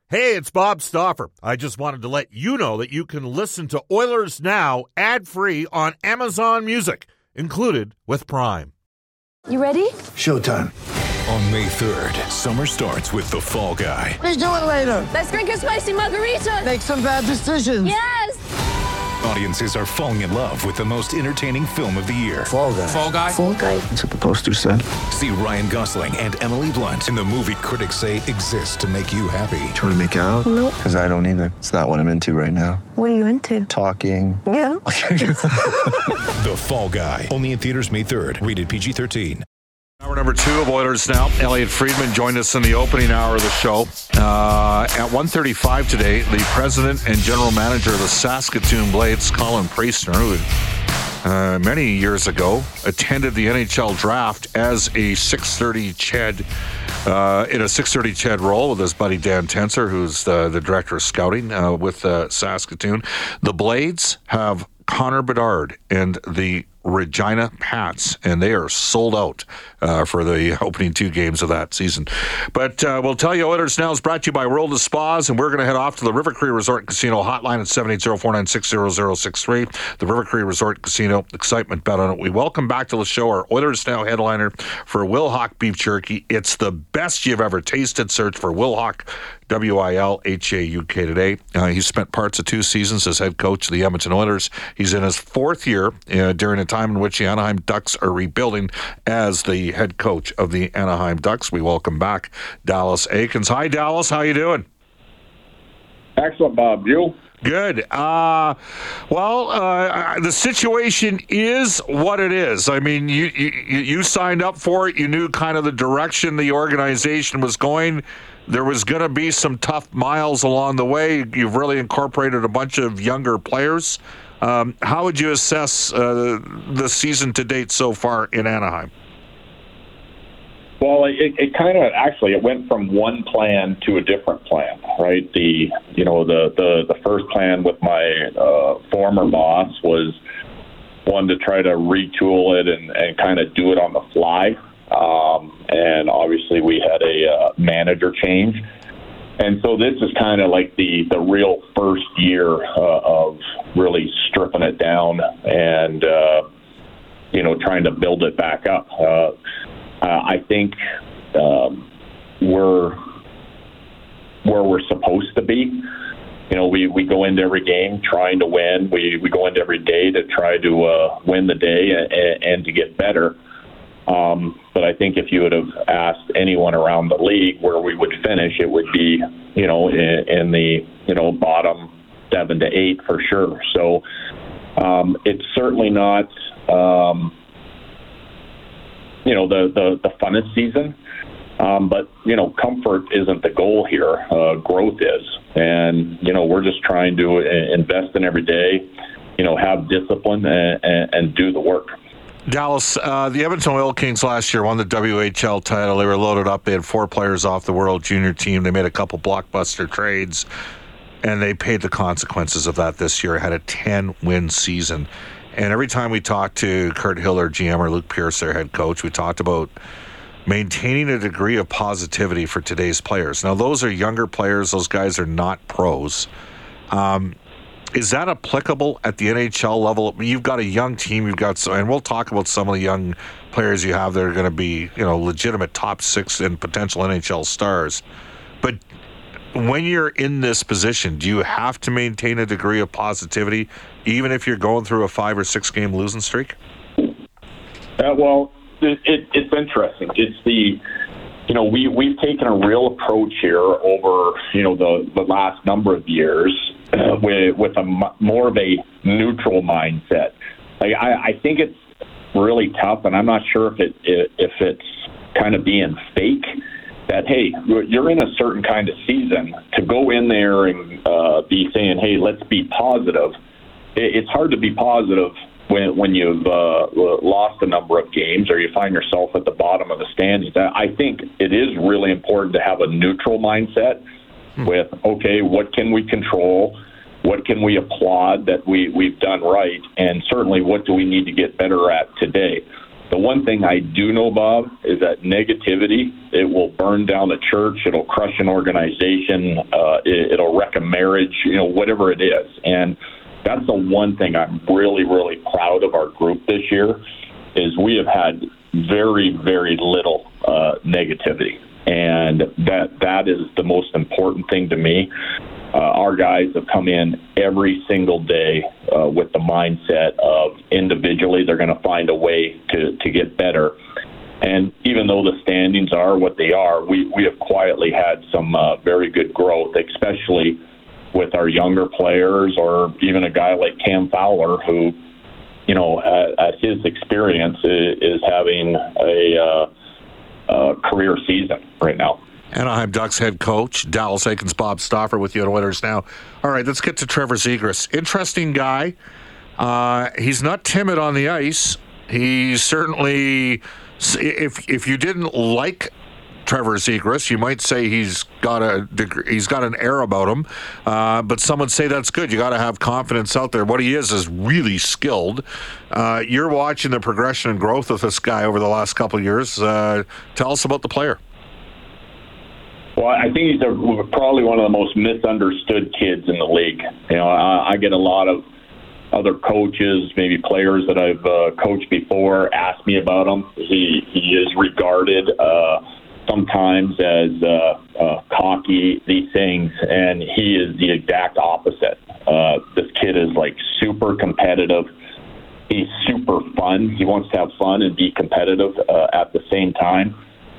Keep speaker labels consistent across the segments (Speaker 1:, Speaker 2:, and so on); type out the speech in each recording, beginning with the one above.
Speaker 1: Hey, it's Bob Stauffer. I just wanted to let you know that you can listen to Oilers Now ad-free on Amazon Music, included with Prime.
Speaker 2: You ready?
Speaker 3: Showtime.
Speaker 4: On May 3rd, summer starts with The Fall Guy.
Speaker 3: Let's do it later.
Speaker 2: Let's drink a spicy margarita.
Speaker 3: Make some bad decisions.
Speaker 2: Yes!
Speaker 4: Audiences are falling in love with the most entertaining film of the year.
Speaker 3: Fall Guy.
Speaker 5: Fall Guy?
Speaker 2: Fall Guy.
Speaker 3: That's what the poster said.
Speaker 4: See Ryan Gosling and Emily Blunt in the movie critics say exists to make you happy.
Speaker 3: Trying to make it out?
Speaker 2: Nope.
Speaker 3: Because I don't either. It's not what I'm into right now.
Speaker 2: What are you into?
Speaker 3: Talking.
Speaker 2: Yeah.
Speaker 4: The Fall Guy. Only in theaters May 3rd. Rated PG-13.
Speaker 1: Hour number 2 of Oilers Now. Elliot Friedman joined us in the opening hour of the show. At 1:35 today, the president and general manager of the Saskatoon Blades, Colin Priestner, who many years ago attended the NHL draft as a 630 Ched, in a 630 Ched role with his buddy Dan Tenser, who's the director of scouting with Saskatoon. The Blades have Connor Bedard and the Regina Pats, and they are sold out for the opening 2 games of that season. But we'll tell you, Oilers Now is brought to you by World of Spas, and we're going to head off to the River Cree Resort Casino hotline at 780-496-0063. The River Cree Resort Casino, excitement bet on it. We welcome back to the show our Oilers Now headliner for Wilhauk Beef Jerky. It's the best you've ever tasted. Search for Wilhauk, Wilhauk today. He spent parts of 2 seasons as head coach of the Edmonton Oilers. He's in his 4th year during a time in which the Anaheim Ducks are rebuilding as the head coach of the Anaheim Ducks. We welcome back Dallas Eakins. Hi, Dallas. How you doing?
Speaker 6: Excellent, Bob. You?
Speaker 1: Good. The situation is what it is. I mean, you signed up for it. You knew kind of the direction the organization was going. There was going to be some tough miles along the way. You've really incorporated a bunch of younger players. How would you assess the season to date so far in Anaheim?
Speaker 6: Well, it kind of actually it went from one plan to a different plan, right? The first plan with my former boss was one to try to retool it and kind of do it on the fly. And obviously we had a manager change. And so this is kind of like the real first year of really stripping it down and, trying to build it back up. I think we're where we're supposed to be. We go into every game trying to win. We go into every day to try to win the day and to get better. But I think if you would have asked anyone around the league where we would finish, it would be, in the, bottom 7 to 8 for sure. So it's certainly not, the funnest season. But, comfort isn't the goal here. Growth is. And, we're just trying to invest in every day, have discipline and do the work.
Speaker 1: Dallas, the Edmonton Oil Kings last year won the WHL title. They were loaded up. They had 4 players off the World Junior team. They made a couple blockbuster trades, and they paid the consequences of that this year. Had a 10-win season. And every time we talked to Kurt Hiller, GM, or Luke Pierce, their head coach, we talked about maintaining a degree of positivity for today's players. Now, those are younger players. Those guys are not pros. Is that applicable at the NHL level? You've got a young team. You've got some, and we'll talk about some of the young players you have that are going to be, legitimate top 6 and potential NHL stars. But when you're in this position, do you have to maintain a degree of positivity, even if you're going through a 5 or 6 game losing streak?
Speaker 6: Well, it's interesting. It's we've taken a real approach here over the last number of years with a more of a neutral mindset. I think it's really tough, and I'm not sure if it's kind of being fake. That hey, you're in a certain kind of season to go in there and be saying, hey, let's be positive. It's hard to be positive when you've lost a number of games or you find yourself at the bottom of the standings. I think it is really important to have a neutral mindset with, okay, what can we control? What can we applaud that we've done right? And certainly what do we need to get better at today? The one thing I do know, Bob, is that negativity, it will burn down a church, it'll crush an organization, it'll wreck a marriage, whatever it is. And that's the one thing I'm really, really proud of our group this year, is we have had very, very little negativity. And that is the most important thing to me. Our guys have come in every single day with the mindset of individually they're going to find a way to get better. And even though the standings are what they are, we have quietly had some very good growth, especially with our younger players, or even a guy like Cam Fowler, who, at his experience is having a career season right now.
Speaker 1: Anaheim Ducks head coach Dallas Eakins, Bob Stauffer with you on Winners Now. All right, let's get to Trevor Zegras. Interesting guy. He's not timid on the ice. He's certainly, if you didn't like Trevor Zegras, you might say he's got an air about him, but some would say that's good. You got to have confidence out there. What he is really skilled. You're watching the progression and growth of this guy over the last couple of years. Tell us about the player.
Speaker 6: Well, I think he's probably one of the most misunderstood kids in the league. I get a lot of other coaches, maybe players that I've coached before, ask me about him. He is regarded sometimes as cocky, these things, and he is the exact opposite. This kid is super competitive. He's super fun. He wants to have fun and be competitive at the same time.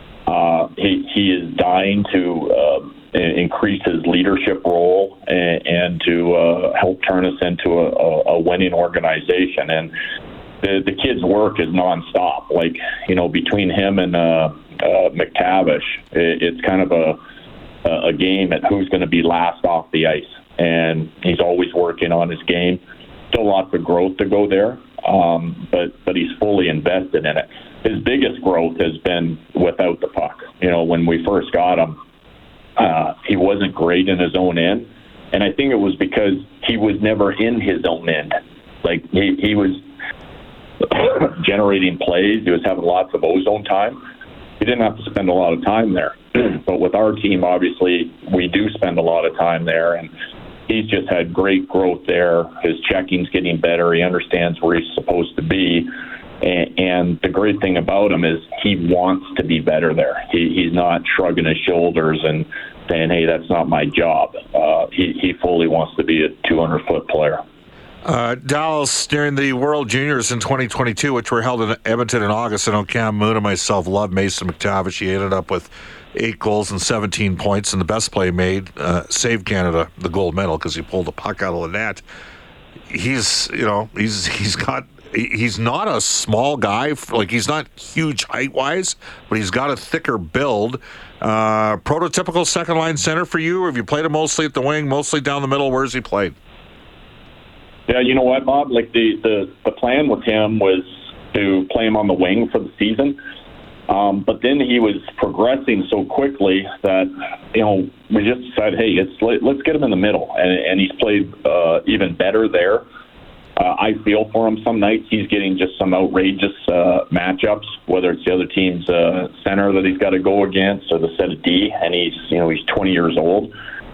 Speaker 6: He is dying to increase his leadership role and to help turn us into a winning organization. And the kid's work is nonstop. Between him and McTavish, it's kind of a game at who's going to be last off the ice. And he's always working on his game. Still lots of growth to go there, but he's fully invested in it. His biggest growth has been without the puck. When we first got him, he wasn't great in his own end. And I think it was because he was never in his own end. He was generating plays. He was having lots of ozone time. He didn't have to spend a lot of time there. But with our team, obviously, we do spend a lot of time there. And he's just had great growth there. His checking's getting better. He understands where he's supposed to be. And the great thing about him is he wants to be better there. He's not shrugging his shoulders and saying, hey, that's not my job. He fully wants to be a 200-foot player.
Speaker 1: Dallas, during the World Juniors in 2022, which were held in Edmonton in August, I know Cam Moon and myself loved Mason McTavish. He ended up with 8 goals and 17 points, and the best play made saved Canada the gold medal because he pulled the puck out of the net. He's not a small guy. He's not huge height-wise, but he's got a thicker build. Prototypical second-line center for you, or have you played him mostly at the wing, mostly down the middle? Where's he played?
Speaker 6: Yeah, you know what, Bob? The plan with him was to play him on the wing for the season. But then he was progressing so quickly that, we just decided, hey, let's get him in the middle. And he's played even better there. I feel for him some nights. He's getting just some outrageous matchups, whether it's the other team's center that he's got to go against or the set of D, and he's 20 years old.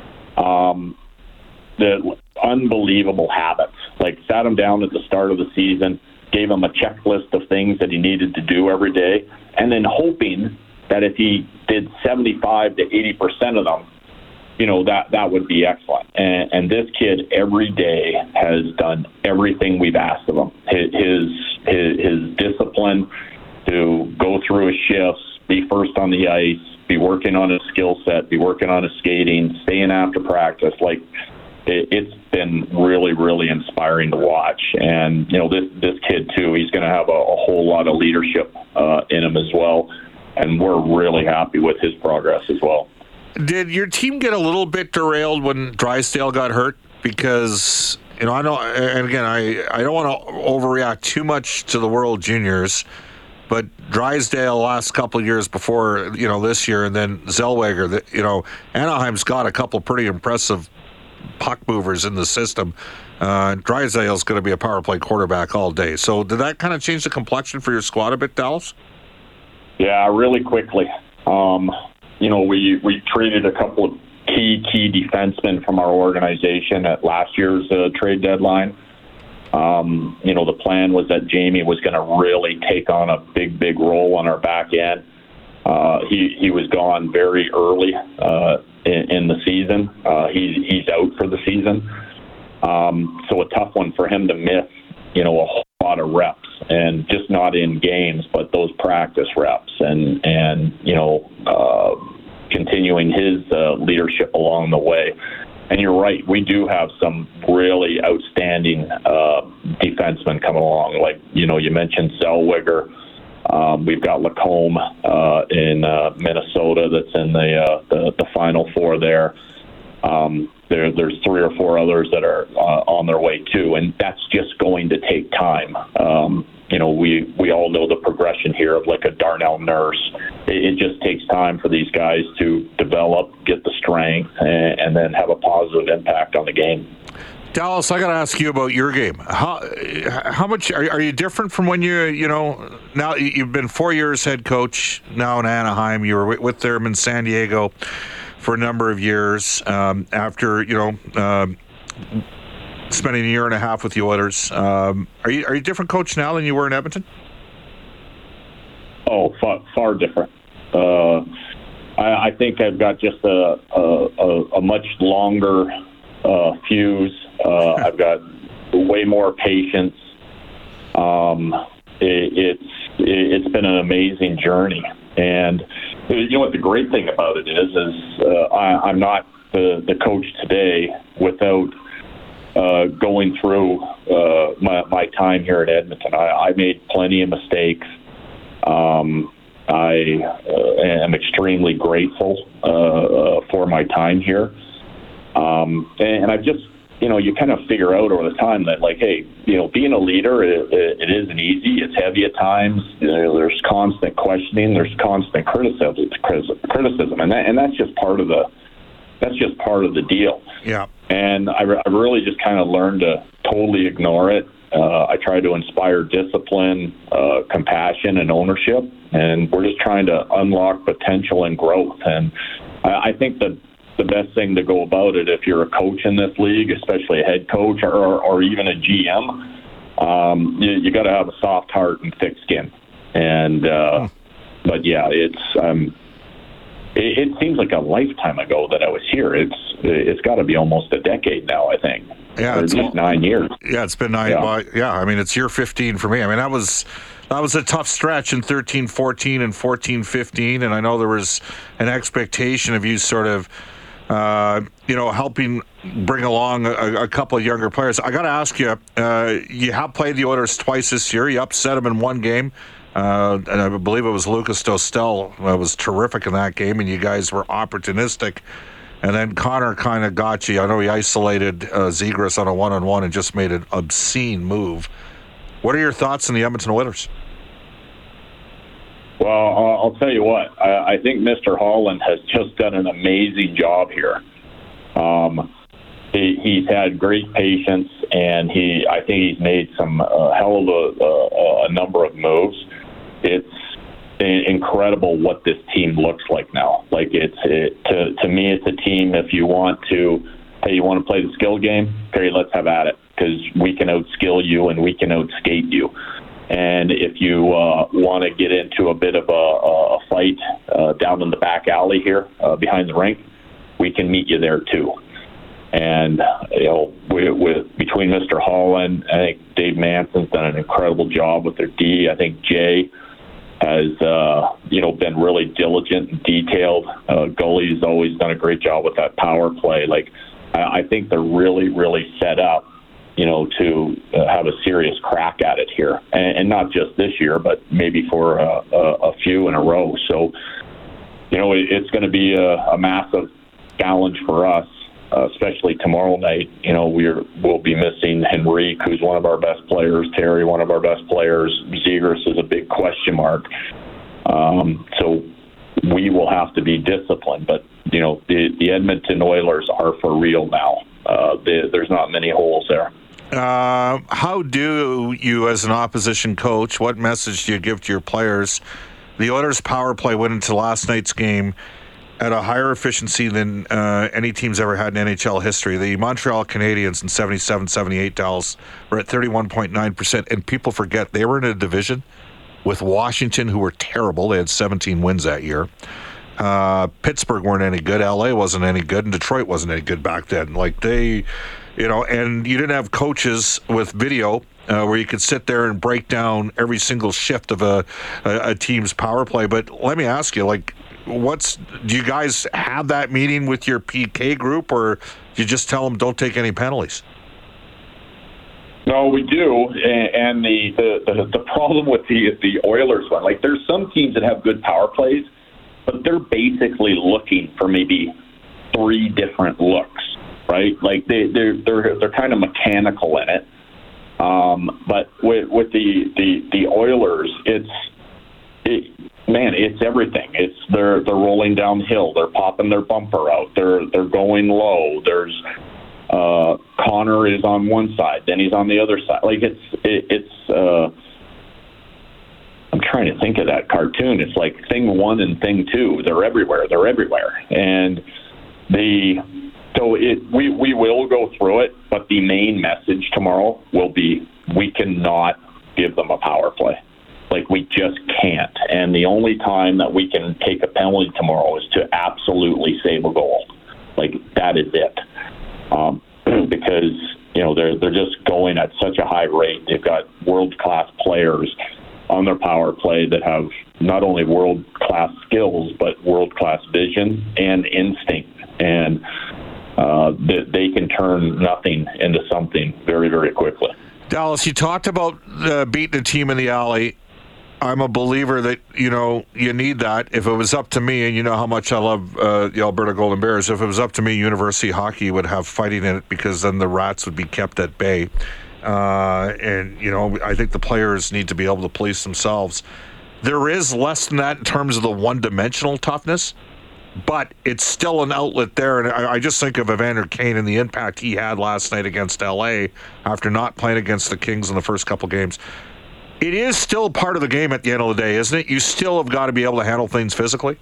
Speaker 6: The unbelievable habits. Sat him down at the start of the season, gave him a checklist of things that he needed to do every day, and then hoping that if he did 75 to 80% of them, that would be excellent. And this kid every day has done everything we've asked of him. His discipline to go through his shifts, be first on the ice, be working on his skill set, be working on his skating, staying after practice. It's been really, really inspiring to watch. And, this kid, too, he's going to have a whole lot of leadership in him as well. And we're really happy with his progress as well.
Speaker 1: Did your team get a little bit derailed when Drysdale got hurt? Because, I know, and again, I don't want to overreact too much to the World Juniors, but Drysdale last couple of years before, this year, and then Zellweger, Anaheim's got a couple pretty impressive puck movers in the system. Drysdale's going to be a power play quarterback all day. So did that kind of change the complexion for your squad a bit, Dallas?
Speaker 6: Yeah, really quickly. We traded a couple of key defensemen from our organization at last year's trade deadline. The plan was that Jamie was going to really take on a big role on our back end. He was gone very early in the season. He's out for the season. So a tough one for him to miss, a whole lot of reps, and just not in games, but those practice reps and continuing his leadership along the way. And you're right, we do have some really outstanding defensemen coming along. Like, you mentioned Zellweger. We've got Lacombe in Minnesota that's in the Final Four there. There's 3 or 4 others that are on their way too, and that's just going to take time. We all know the progression here of like a Darnell Nurse. It just takes time for these guys to develop, get the strength, and then have a positive impact on the game.
Speaker 1: Dallas, I got to ask you about your game. How much are you different from when now you've been 4 years head coach now in Anaheim. You were with them in San Diego for a number of years after spending a year and a half with the Oilers. Are you a different coach now than you were in Edmonton?
Speaker 6: Oh, far different. I think I've got just a much longer fuse. I've got way more patience. It's been an amazing journey, and what the great thing about it is I'm not the coach today without going through my time here at Edmonton. I made plenty of mistakes. I am extremely grateful for my time here. And I've just, you kind of figure out over the time that, like, hey, being a leader, it isn't easy. It's heavy at times. There's constant questioning. There's constant criticism, and that's just part of the deal.
Speaker 1: Yeah.
Speaker 6: And I really just kind of learned to totally ignore it. I try to inspire discipline, compassion, and ownership, and we're just trying to unlock potential and growth. And I think that the best thing to go about it, if you're a coach in this league, especially a head coach or even a GM, you got to have a soft heart and thick skin. And but yeah, it seems like a lifetime ago that I was here. It's got to be almost a decade now, I think.
Speaker 1: Yeah,
Speaker 6: it's just 9 years.
Speaker 1: Yeah, it's been 9. Yeah, I mean, it's year 15 for me. I mean, that was a tough stretch in 13-14 and 14-15, and I know there was an expectation of you sort of, helping bring along a couple of younger players. I got to ask you, you have played the Oilers twice this year. You upset them in one game. And I believe it was Lucas Dostal was terrific in that game, and you guys were opportunistic. And then Connor kind of got you. I know he isolated Zegras on a one-on-one and just made an obscene move. What are your thoughts on the Edmonton Oilers?
Speaker 6: Well, I'll tell you what. I think Mr. Holland has just done an amazing job here. He's had great patience, and I think he's made some hell of a number of moves. It's incredible what this team looks like now. Like to me, it's a team. If you want to play the skill game? Okay, let's have at it, because we can outskill you and we can outskate you. And if you want to get into a bit of a fight down in the back alley here behind the rink, we can meet you there too. And between Mr. Holland, I think Dave Manson's done an incredible job with their D. I think Jay has been really diligent and detailed. Gully's always done a great job with that power play. Like, I think they're really, really set up, to have a serious crack at it here, and not just this year, but maybe for a few in a row. So, it's going to be a massive challenge for us, especially tomorrow night. We'll be missing Henrique, who's one of our best players, Terry, one of our best players. Zegras is a big question mark. So we will have to be disciplined. But, the Edmonton Oilers are for real now. There's not many holes there.
Speaker 1: How do you, as an opposition coach, what message do you give to your players? The Oilers' power play went into last night's game at a higher efficiency than any team's ever had in NHL history. The Montreal Canadiens in 77-78, Dallas, were at 31.9%, and people forget they were in a division with Washington, who were terrible. They had 17 wins that year. Pittsburgh weren't any good. LA wasn't any good, and Detroit wasn't any good back then. Like they, and you didn't have coaches with video where you could sit there and break down every single shift of a team's power play. But let me ask you, do you guys have that meeting with your PK group, or do you just tell them don't take any penalties?
Speaker 6: No, we do, and the problem with the Oilers one, like there's some teams that have good power plays, but they're basically looking for maybe 3 different looks, right? Like they're kind of mechanical in it. But with the Oilers, it's everything. It's they're rolling downhill, they're popping their bumper out, they're going low. There's Connor is on one side, then he's on the other side. Like it's I'm trying to think of that cartoon. It's like thing 1 and thing 2. They're everywhere. And we will go through it, but the main message tomorrow will be we cannot give them a power play. Like, we just can't. And the only time that we can take a penalty tomorrow is to absolutely save a goal. Like, that is it. Because, they're just going at such a high rate. They've got world-class players on their power play that have not only world-class skills, but world-class vision and instinct. And they can turn nothing into something very, very quickly.
Speaker 1: Dallas, you talked about beating a team in the alley. I'm a believer that, you need that. If it was up to me, and you know how much I love the Alberta Golden Bears, if it was up to me, university hockey would have fighting in it, because then the Rats would be kept at bay. I think the players need to be able to police themselves. There is less than that in terms of the one-dimensional toughness, but it's still an outlet there. And I just think of Evander Kane and the impact he had last night against LA after not playing against the Kings in the first couple games. It is still part of the game at the end of the day, isn't it? You still have got to be able to handle things physically.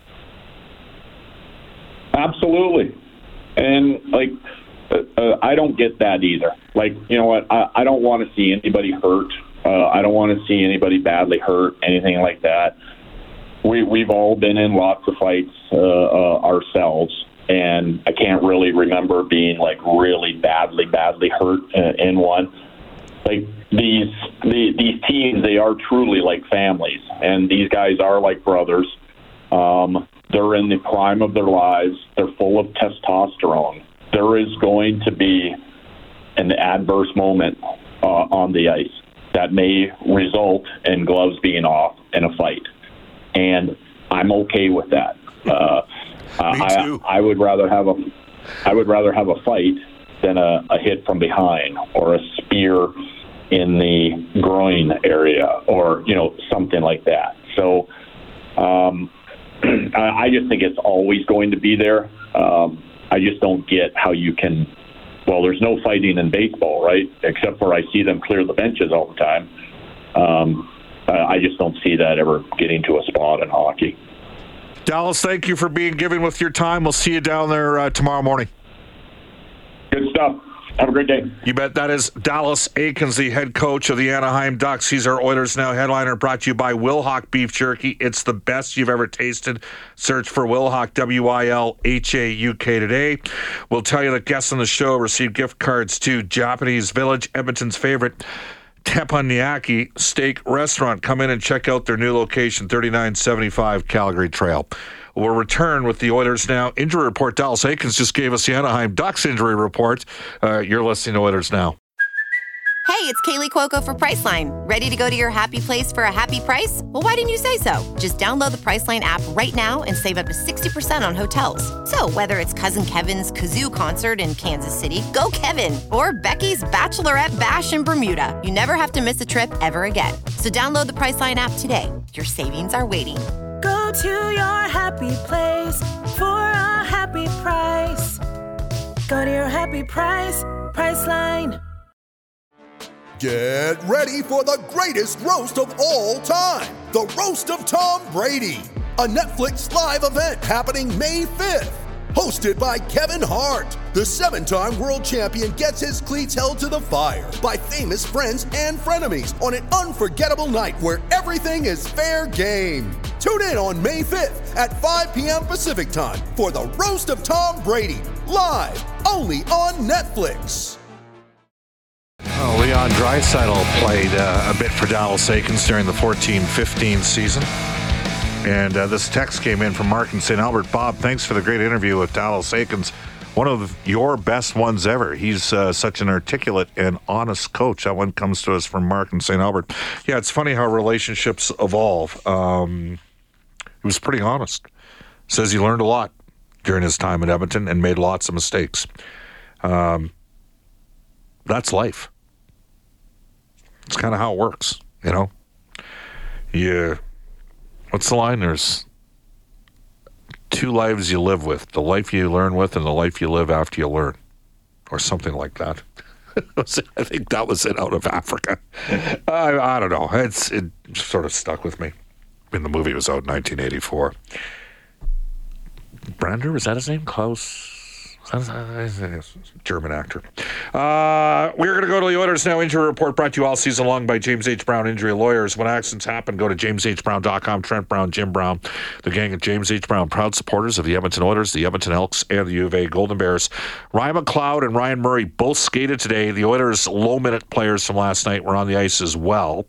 Speaker 6: Absolutely. And, I don't get that either. Like, you know what? I don't want to see anybody hurt. I don't want to see anybody badly hurt, anything like that. We've all been in lots of fights ourselves, and I can't really remember being, really badly hurt in one. Like, these teams, they are truly like families, and these guys are like brothers. They're in the prime of their lives. They're full of testosterone. There is going to be an adverse moment on the ice that may result in gloves being off in a fight, and I'm okay with that.
Speaker 1: Me too.
Speaker 6: I would rather have a fight than a hit from behind or a spear in the groin area, or something like that. So I just think it's always going to be there. I just don't get how you can. Well, there's no fighting in baseball, right? Except for I see them clear the benches all the time. I just don't see that ever getting to a spot in hockey.
Speaker 1: Dallas, thank you for giving with your time. We'll see you down there tomorrow morning.
Speaker 6: Good stuff. Have a great day.
Speaker 1: You bet. That is Dallas Eakins, the head coach of the Anaheim Ducks. He's our Oilers Now headliner, brought to you by Wilhauk Beef Jerky. It's the best you've ever tasted. Search for Wilhauk, W-I-L-H-A-U-K today. We'll tell you that guests on the show receive gift cards to Japanese Village, Edmonton's favorite teppanyaki steak restaurant. Come in and check out their new location, 3975 Calgary Trail. We'll return with the Oilers Now injury report. Dallas Eakins just gave us the Anaheim Ducks injury report. You're listening to Oilers Now.
Speaker 5: Hey, it's Kaylee Cuoco for Priceline. Ready to go to your happy place for a happy price? Well, why didn't you say so? Just download the Priceline app right now and save up to 60% on hotels. So whether it's Cousin Kevin's Kazoo Concert in Kansas City, go Kevin, or Becky's Bachelorette Bash in Bermuda, you never have to miss a trip ever again. So download the Priceline app today. Your savings are waiting.
Speaker 7: Go to your happy place for a happy price. Go to your happy price, Priceline.
Speaker 8: Get ready for the greatest roast of all time, the Roast of Tom Brady, a Netflix live event happening May 5th. Hosted by Kevin Hart, the 7-time world champion gets his cleats held to the fire by famous friends and frenemies on an unforgettable night where everything is fair game. Tune in on May 5th at 5 p.m. Pacific time for the Roast of Tom Brady, live only on Netflix.
Speaker 1: Oh, Leon Draisaitl played a bit for Dallas Eakins during the 14-15 season. And this text came in from Mark in St. Albert. Bob, thanks for the great interview with Dallas Eakins. One of your best ones ever. He's such an articulate and honest coach. That one comes to us from Mark in St. Albert. Yeah, it's funny how relationships evolve. He was pretty honest. Says he learned a lot during his time in Edmonton and made lots of mistakes. That's life. It's kind of how it works, you know? What's the line? There's two lives you live with. The life you learn with and the life you live after you learn. Or something like that. I think that was it out of Africa. I don't know. It sort of stuck with me. The movie was out in 1984. Brander, was that his name? Klaus? German actor. We're going to go to the Oilers Now injury report, brought to you all season long by James H. Brown Injury Lawyers. When accidents happen, go to jameshbrown.com. Trent Brown, Jim Brown, the gang at James H. Brown, proud supporters of the Edmonton Oilers, the Edmonton Elks, and the U of A Golden Bears. Ryan McLeod and Ryan Murray both skated today. The Oilers' low-minute players from last night were on the ice as well.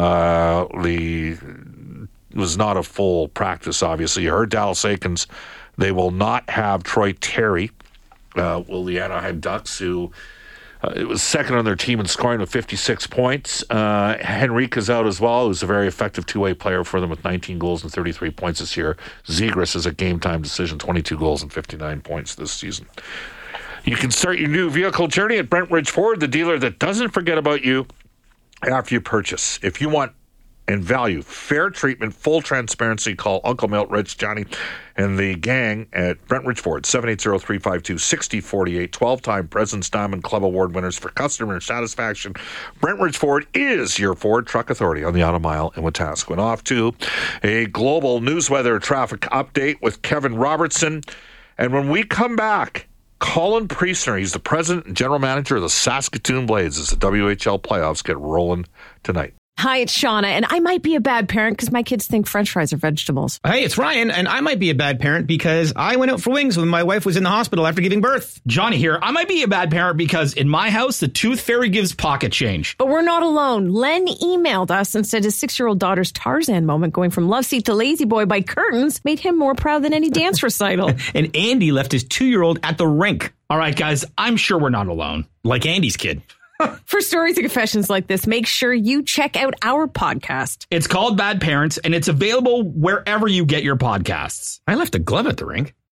Speaker 1: It was not a full practice, obviously. You heard Dallas Eakins. They will not have Troy Terry. Will the Anaheim Ducks, who it was second on their team in scoring with 56 points. Henrique is out as well, who's a very effective two-way player for them with 19 goals and 33 points this year. Zegras is a game-time decision, 22 goals and 59 points this season. You can start your new vehicle journey at Brentridge Ford, the dealer that doesn't forget about you after you purchase. If you want and value fair treatment, full transparency, call Uncle Milt, Rich, Johnny, and the gang at Brentridge Ford, 780-352-6048. 12-time President's Diamond Club Award winners for customer satisfaction. Brentridge Ford is your Ford truck authority on the Auto Mile in Wetaskiwin. Off to a global news weather traffic update with Kevin Robertson. And when we come back, Colin Priestner, he's the president and general manager of the Saskatoon Blades as the WHL playoffs get rolling tonight.
Speaker 9: Hi, it's Shauna, and I might be a bad parent because my kids think French fries are vegetables.
Speaker 10: Hey, it's Ryan, and I might be a bad parent because I went out for wings when my wife was in the hospital after giving birth.
Speaker 11: Johnny here. I might be a bad parent because in my house, the tooth fairy gives pocket change.
Speaker 9: But we're not alone. Len emailed us and said his 6-year-old daughter's Tarzan moment going from love seat to lazy boy by curtains made him more proud than any dance recital.
Speaker 10: And Andy left his 2-year-old at the rink.
Speaker 11: All right, guys, I'm sure we're not alone. Like Andy's kid.
Speaker 9: For stories and confessions like this, make sure you check out our podcast.
Speaker 11: It's called Bad Parents, and it's available wherever you get your podcasts.
Speaker 10: I left a glove at the rink.